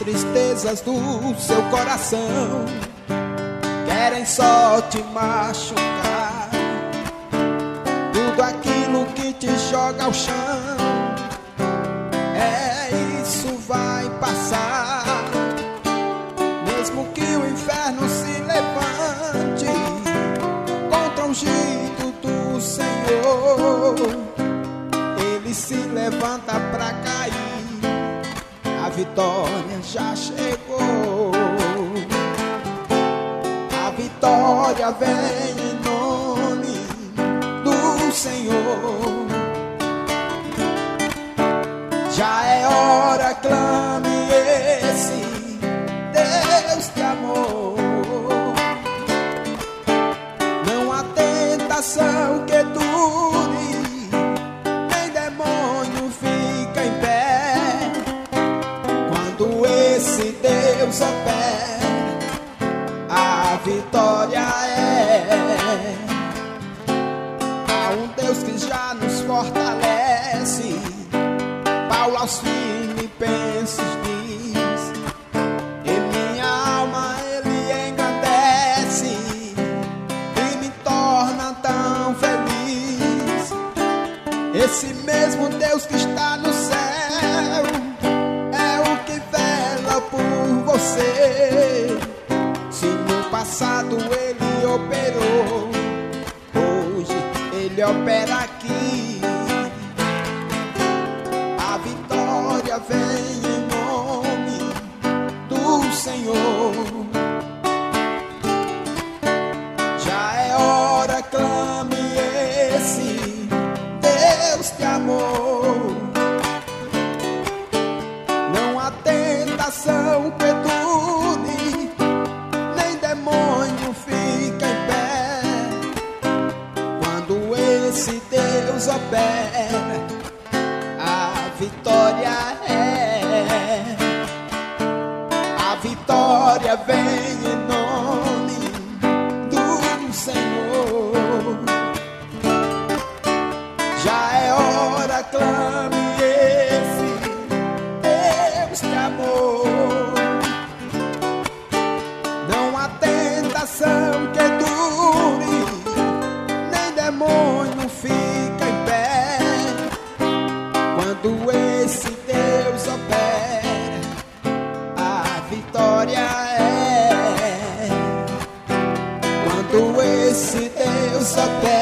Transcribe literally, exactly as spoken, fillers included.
tristezas do seu coração querem só te machucar. Tudo aquilo que te joga ao chão, é isso vai passar. Mesmo que o inferno se levante contra o ungido do Senhor, ele se levanta pra cair. A vitória já chegou. A vitória vem em nome do Senhor. Já é hora, clame esse Deus de amor. Não há tentação que dure, nem demônio fica em pé. Quando esse Deus opera, a vitória é. Há um Deus que já nos fortalece. Paulo aos Filipenses diz: em minha alma ele engrandece e me torna tão feliz. Esse mesmo Deus que está no céu é o que vela por você. Se no passado ele operou, hoje ele opera aqui. A vitória vem em nome do Senhor. Já é hora, clame esse Deus de amor. Não há tentação que dure, nem demônio fica em pé. Quando esse Deus opera, a vitória é. A vitória vem em nome do Senhor. Já é hora, clame esse Deus de amor. Não há tentação que dure, nem demônio fica em pé. Quando esse Deus opera, a vitória é. Quando esse Deus opera,